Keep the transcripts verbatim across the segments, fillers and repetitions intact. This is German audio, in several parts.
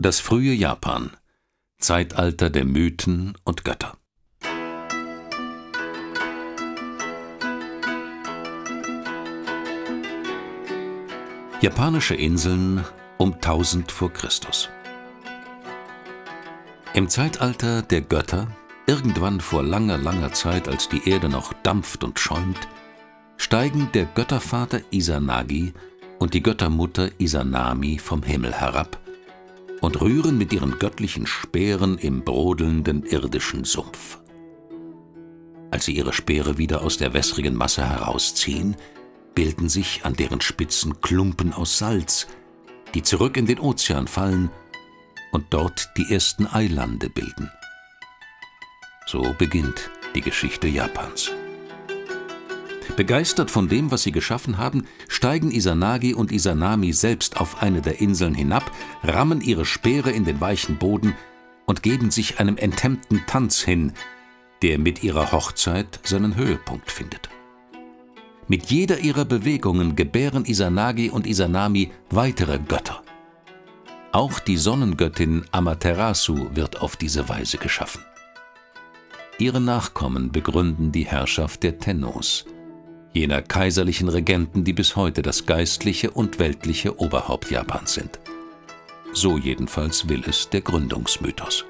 Das frühe Japan. Zeitalter der Mythen und Götter. Japanische Inseln um tausend vor Christus. Im Zeitalter der Götter, irgendwann vor langer, langer Zeit, als die Erde noch dampft und schäumt, steigen der Göttervater Izanagi und die Göttermutter Izanami vom Himmel herab und rühren mit ihren göttlichen Speeren im brodelnden irdischen Sumpf. Als sie ihre Speere wieder aus der wässrigen Masse herausziehen, bilden sich an deren Spitzen Klumpen aus Salz, die zurück in den Ozean fallen und dort die ersten Eilande bilden. So beginnt die Geschichte Japans. Begeistert von dem, was sie geschaffen haben, steigen Izanagi und Izanami selbst auf eine der Inseln hinab, rammen ihre Speere in den weichen Boden und geben sich einem enthemmten Tanz hin, der mit ihrer Hochzeit seinen Höhepunkt findet. Mit jeder ihrer Bewegungen gebären Izanagi und Izanami weitere Götter. Auch die Sonnengöttin Amaterasu wird auf diese Weise geschaffen. Ihre Nachkommen begründen die Herrschaft der Tennos, jener kaiserlichen Regenten, die bis heute das geistliche und weltliche Oberhaupt Japans sind. So jedenfalls will es der Gründungsmythos.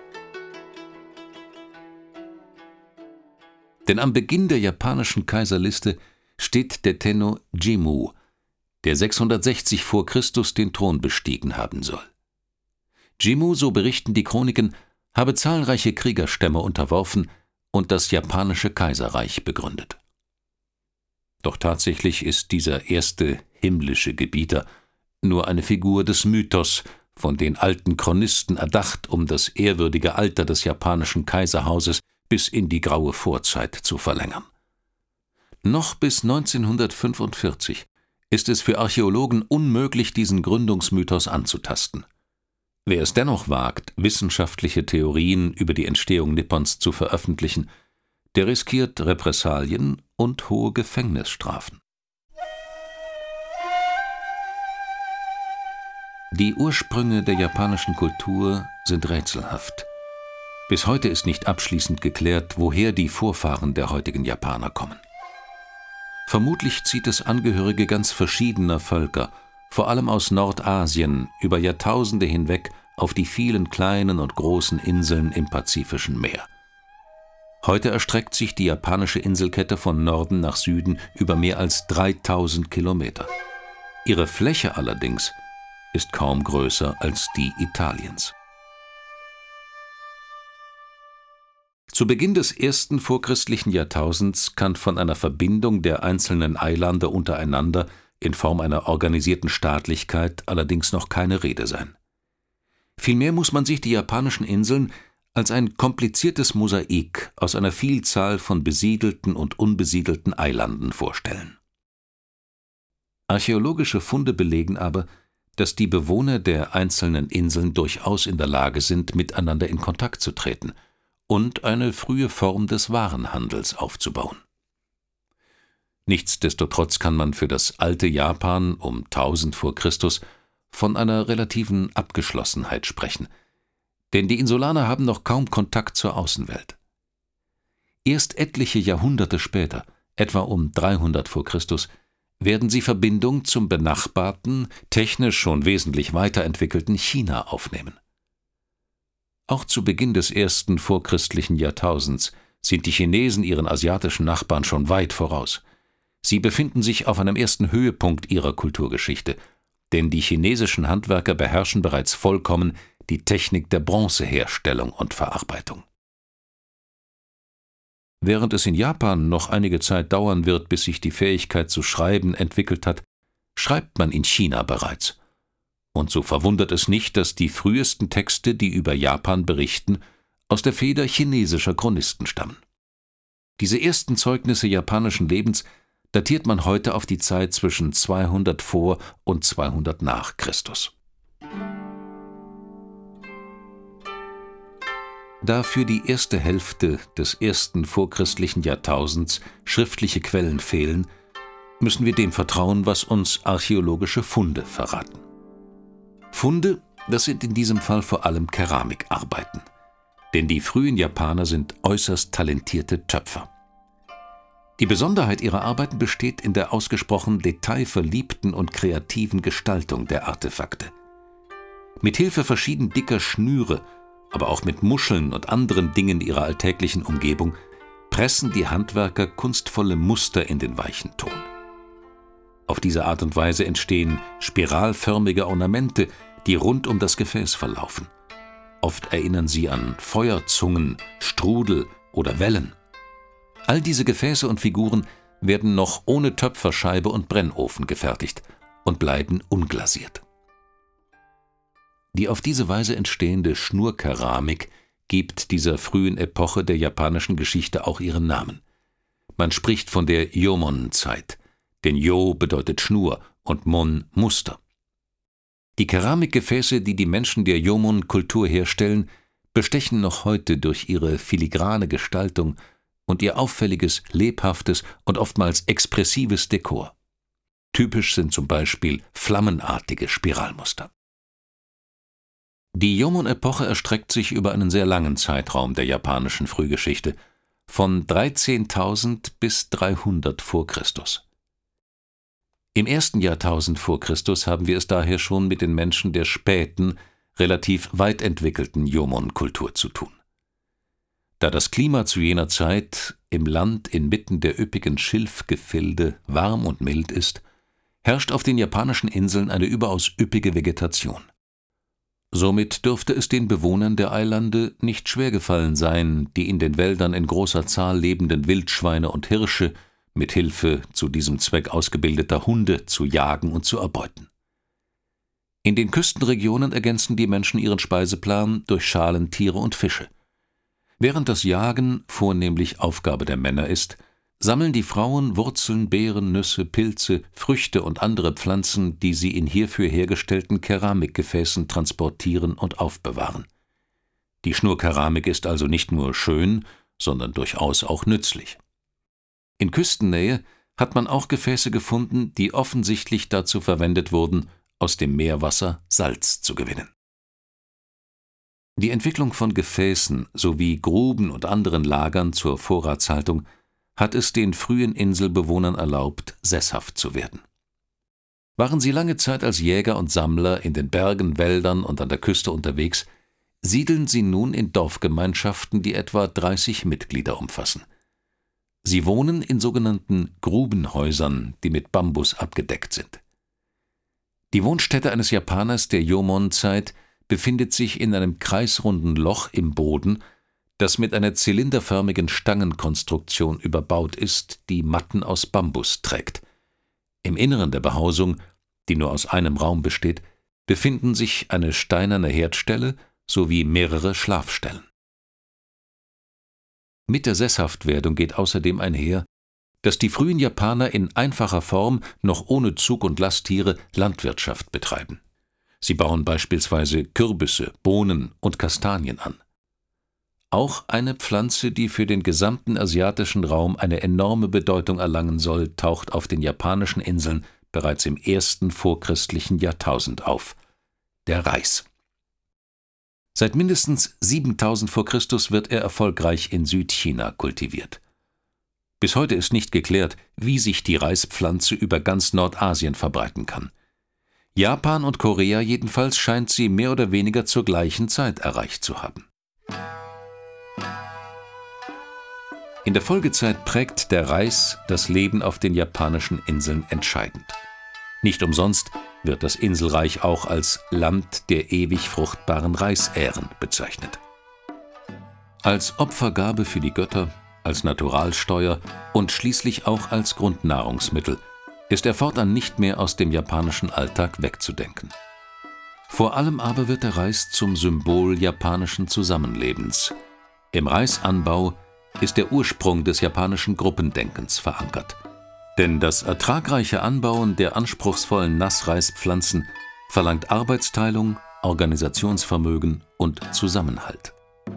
Denn am Beginn der japanischen Kaiserliste steht der Tenno Jimmu, der sechshundertsechzig vor Christus den Thron bestiegen haben soll. Jimmu, so berichten die Chroniken, habe zahlreiche Kriegerstämme unterworfen und das japanische Kaiserreich begründet. Doch tatsächlich ist dieser erste himmlische Gebieter nur eine Figur des Mythos, von den alten Chronisten erdacht, um das ehrwürdige Alter des japanischen Kaiserhauses bis in die graue Vorzeit zu verlängern. Noch bis neunzehnhundertfünfundvierzig ist es für Archäologen unmöglich, diesen Gründungsmythos anzutasten. Wer es dennoch wagt, wissenschaftliche Theorien über die Entstehung Nippons zu veröffentlichen, der riskiert Repressalien und hohe Gefängnisstrafen. Die Ursprünge der japanischen Kultur sind rätselhaft. Bis heute ist nicht abschließend geklärt, woher die Vorfahren der heutigen Japaner kommen. Vermutlich zieht es Angehörige ganz verschiedener Völker, vor allem aus Nordasien, über Jahrtausende hinweg auf die vielen kleinen und großen Inseln im Pazifischen Meer. Heute erstreckt sich die japanische Inselkette von Norden nach Süden über mehr als dreitausend Kilometer. Ihre Fläche allerdings ist kaum größer als die Italiens. Zu Beginn des ersten vorchristlichen Jahrtausends kann von einer Verbindung der einzelnen Eilande untereinander in Form einer organisierten Staatlichkeit allerdings noch keine Rede sein. Vielmehr muss man sich die japanischen Inseln als ein kompliziertes Mosaik aus einer Vielzahl von besiedelten und unbesiedelten Eilanden vorstellen. Archäologische Funde belegen aber, dass die Bewohner der einzelnen Inseln durchaus in der Lage sind, miteinander in Kontakt zu treten und eine frühe Form des Warenhandels aufzubauen. Nichtsdestotrotz kann man für das alte Japan um tausend vor Christus von einer relativen Abgeschlossenheit sprechen, denn die Insulaner haben noch kaum Kontakt zur Außenwelt. Erst etliche Jahrhunderte später, etwa um dreihundert vor Christus, werden sie Verbindung zum benachbarten, technisch schon wesentlich weiterentwickelten China aufnehmen. Auch zu Beginn des ersten vorchristlichen Jahrtausends sind die Chinesen ihren asiatischen Nachbarn schon weit voraus. Sie befinden sich auf einem ersten Höhepunkt ihrer Kulturgeschichte, denn die chinesischen Handwerker beherrschen bereits vollkommen die Technik der Bronzeherstellung und Verarbeitung. Während es in Japan noch einige Zeit dauern wird, bis sich die Fähigkeit zu schreiben entwickelt hat, schreibt man in China bereits. Und so verwundert es nicht, dass die frühesten Texte, die über Japan berichten, aus der Feder chinesischer Chronisten stammen. Diese ersten Zeugnisse japanischen Lebens datiert man heute auf die Zeit zwischen zweihundert vor und zweihundert nach Christus. Da für die erste Hälfte des ersten vorchristlichen Jahrtausends schriftliche Quellen fehlen, müssen wir dem vertrauen, was uns archäologische Funde verraten. Funde, Das sind in diesem Fall vor allem Keramikarbeiten. Denn die frühen Japaner sind äußerst talentierte Töpfer. Die Besonderheit ihrer Arbeiten besteht in der ausgesprochen detailverliebten und kreativen Gestaltung der Artefakte. Mit Hilfe verschieden dicker Schnüre, aber auch mit Muscheln und anderen Dingen ihrer alltäglichen Umgebung, pressen die Handwerker kunstvolle Muster in den weichen Ton. Auf diese Art und Weise entstehen spiralförmige Ornamente, die rund um das Gefäß verlaufen. Oft erinnern sie an Feuerzungen, Strudel oder Wellen. All diese Gefäße und Figuren werden noch ohne Töpferscheibe und Brennofen gefertigt und bleiben unglasiert. Die auf diese Weise entstehende Schnurkeramik gibt dieser frühen Epoche der japanischen Geschichte auch ihren Namen. Man spricht von der Jomon-Zeit, denn Jo bedeutet Schnur und Mon Muster. Die Keramikgefäße, die die Menschen der Jomon-Kultur herstellen, bestechen noch heute durch ihre filigrane Gestaltung und ihr auffälliges, lebhaftes und oftmals expressives Dekor. Typisch sind zum Beispiel flammenartige Spiralmuster. Die Jomon-Epoche erstreckt sich über einen sehr langen Zeitraum der japanischen Frühgeschichte, von dreizehntausend bis dreihundert vor Christus. Im ersten Jahrtausend vor Christus haben wir es daher schon mit den Menschen der späten, relativ weit entwickelten Jomon-Kultur zu tun. Da das Klima zu jener Zeit im Land inmitten der üppigen Schilfgefilde warm und mild ist, herrscht auf den japanischen Inseln eine überaus üppige Vegetation. Somit dürfte es den Bewohnern der Eilande nicht schwer gefallen sein, die in den Wäldern in großer Zahl lebenden Wildschweine und Hirsche mit Hilfe zu diesem Zweck ausgebildeter Hunde zu jagen und zu erbeuten. In den Küstenregionen ergänzen die Menschen ihren Speiseplan durch Schalentiere und Fische. Während das Jagen vornehmlich Aufgabe der Männer ist, sammeln die Frauen Wurzeln, Beeren, Nüsse, Pilze, Früchte und andere Pflanzen, die sie in hierfür hergestellten Keramikgefäßen transportieren und aufbewahren. Die Schnurkeramik ist also nicht nur schön, sondern durchaus auch nützlich. In Küstennähe hat man auch Gefäße gefunden, die offensichtlich dazu verwendet wurden, aus dem Meerwasser Salz zu gewinnen. Die Entwicklung von Gefäßen sowie Gruben und anderen Lagern zur Vorratshaltung hat es den frühen Inselbewohnern erlaubt, sesshaft zu werden. Waren sie lange Zeit als Jäger und Sammler in den Bergen, Wäldern und an der Küste unterwegs, siedeln sie nun in Dorfgemeinschaften, die etwa dreißig Mitglieder umfassen. Sie wohnen in sogenannten Grubenhäusern, die mit Bambus abgedeckt sind. Die Wohnstätte eines Japaners der Jomon-Zeit befindet sich in einem kreisrunden Loch im Boden, das mit einer zylinderförmigen Stangenkonstruktion überbaut ist, die Matten aus Bambus trägt. Im Inneren der Behausung, die nur aus einem Raum besteht, befinden sich eine steinerne Herdstelle sowie mehrere Schlafstellen. Mit der Sesshaftwerdung geht außerdem einher, dass die frühen Japaner in einfacher Form, noch ohne Zug- und Lasttiere, Landwirtschaft betreiben. Sie bauen beispielsweise Kürbisse, Bohnen und Kastanien an. Auch eine Pflanze, die für den gesamten asiatischen Raum eine enorme Bedeutung erlangen soll, taucht auf den japanischen Inseln bereits im ersten vorchristlichen Jahrtausend auf: der Reis. Seit mindestens siebentausend vor Christus wird er erfolgreich in Südchina kultiviert. Bis heute ist nicht geklärt, wie sich die Reispflanze über ganz Nordasien verbreiten kann. Japan und Korea jedenfalls scheint sie mehr oder weniger zur gleichen Zeit erreicht zu haben. In der Folgezeit prägt der Reis das Leben auf den japanischen Inseln entscheidend. Nicht umsonst wird das Inselreich auch als Land der ewig fruchtbaren Reisähren bezeichnet. Als Opfergabe für die Götter, als Naturalsteuer und schließlich auch als Grundnahrungsmittel ist er fortan nicht mehr aus dem japanischen Alltag wegzudenken. Vor allem aber wird der Reis zum Symbol japanischen Zusammenlebens. Im Reisanbau ist der Ursprung des japanischen Gruppendenkens verankert. Denn das ertragreiche Anbauen der anspruchsvollen Nassreispflanzen verlangt Arbeitsteilung, Organisationsvermögen und Zusammenhalt.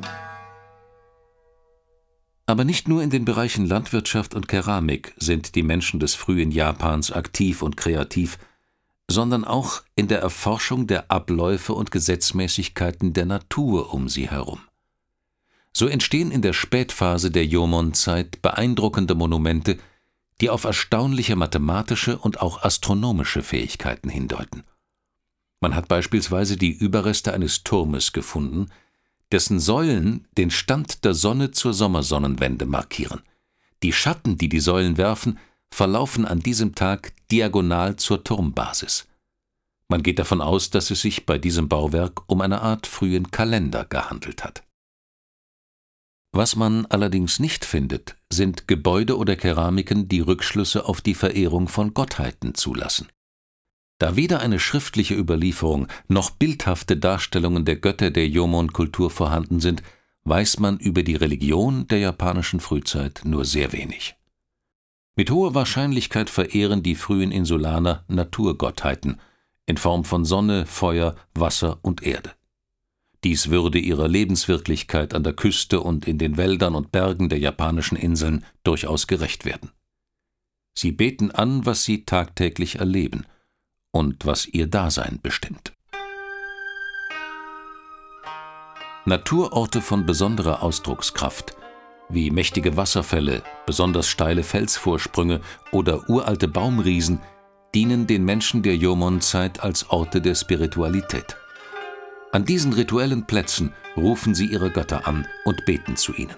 Aber nicht nur in den Bereichen Landwirtschaft und Keramik sind die Menschen des frühen Japans aktiv und kreativ, sondern auch in der Erforschung der Abläufe und Gesetzmäßigkeiten der Natur um sie herum. So entstehen in der Spätphase der Jomon-Zeit beeindruckende Monumente, die auf erstaunliche mathematische und auch astronomische Fähigkeiten hindeuten. Man hat beispielsweise die Überreste eines Turmes gefunden, dessen Säulen den Stand der Sonne zur Sommersonnenwende markieren. Die Schatten, die die Säulen werfen, verlaufen an diesem Tag diagonal zur Turmbasis. Man geht davon aus, dass es sich bei diesem Bauwerk um eine Art frühen Kalender gehandelt hat. Was man allerdings nicht findet, sind Gebäude oder Keramiken, die Rückschlüsse auf die Verehrung von Gottheiten zulassen. Da weder eine schriftliche Überlieferung noch bildhafte Darstellungen der Götter der Jomon-Kultur vorhanden sind, weiß man über die Religion der japanischen Frühzeit nur sehr wenig. Mit hoher Wahrscheinlichkeit verehren die frühen Insulaner Naturgottheiten in Form von Sonne, Feuer, Wasser und Erde. Dies würde ihrer Lebenswirklichkeit an der Küste und in den Wäldern und Bergen der japanischen Inseln durchaus gerecht werden. Sie beten an, was sie tagtäglich erleben und was ihr Dasein bestimmt. Naturorte von besonderer Ausdruckskraft, wie mächtige Wasserfälle, besonders steile Felsvorsprünge oder uralte Baumriesen, dienen den Menschen der Jomon-Zeit als Orte der Spiritualität. An diesen rituellen Plätzen rufen sie ihre Götter an und beten zu ihnen.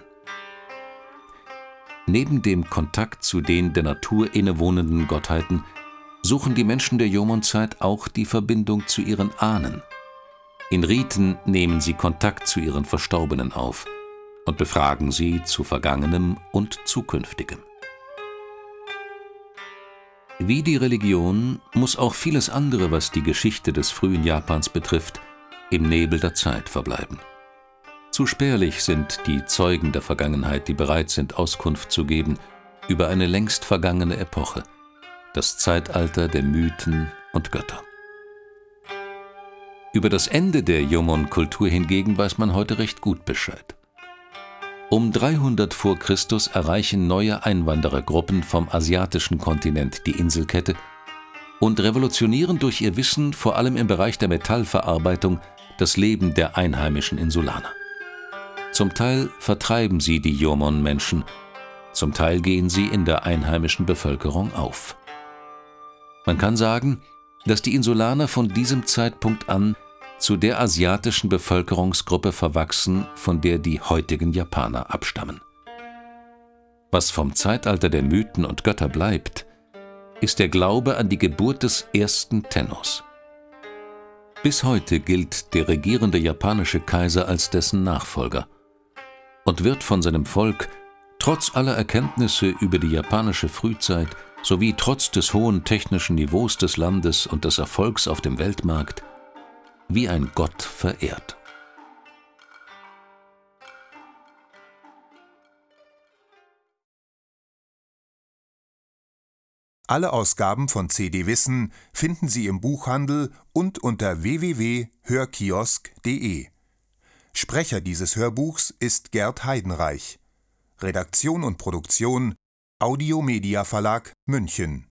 Neben dem Kontakt zu den der Natur innewohnenden Gottheiten suchen die Menschen der Jomon-Zeit auch die Verbindung zu ihren Ahnen. In Riten nehmen sie Kontakt zu ihren Verstorbenen auf und befragen sie zu Vergangenem und Zukünftigem. Wie die Religion muss auch vieles andere, was die Geschichte des frühen Japans betrifft, im Nebel der Zeit verbleiben. Zu spärlich sind die Zeugen der Vergangenheit, die bereit sind, Auskunft zu geben über eine längst vergangene Epoche, das Zeitalter der Mythen und Götter. Über das Ende der Jomon-Kultur hingegen weiß man heute recht gut Bescheid. Um dreihundert vor Christus erreichen neue Einwanderergruppen vom asiatischen Kontinent die Inselkette und revolutionieren durch ihr Wissen vor allem im Bereich der Metallverarbeitung das Leben der einheimischen Insulaner. Zum Teil vertreiben sie die Jomon-Menschen, zum Teil gehen sie in der einheimischen Bevölkerung auf. Man kann sagen, dass die Insulaner von diesem Zeitpunkt an zu der asiatischen Bevölkerungsgruppe verwachsen, von der die heutigen Japaner abstammen. Was vom Zeitalter der Mythen und Götter bleibt, ist der Glaube an die Geburt des ersten Tennos. Bis heute gilt der regierende japanische Kaiser als dessen Nachfolger und wird von seinem Volk trotz aller Erkenntnisse über die japanische Frühzeit sowie trotz des hohen technischen Niveaus des Landes und des Erfolgs auf dem Weltmarkt wie ein Gott verehrt. Alle Ausgaben von C D Wissen finden Sie im Buchhandel und unter w w w punkt hörkiosk punkt de. Sprecher dieses Hörbuchs ist Gerd Heidenreich. Redaktion und Produktion Audio Media Verlag München.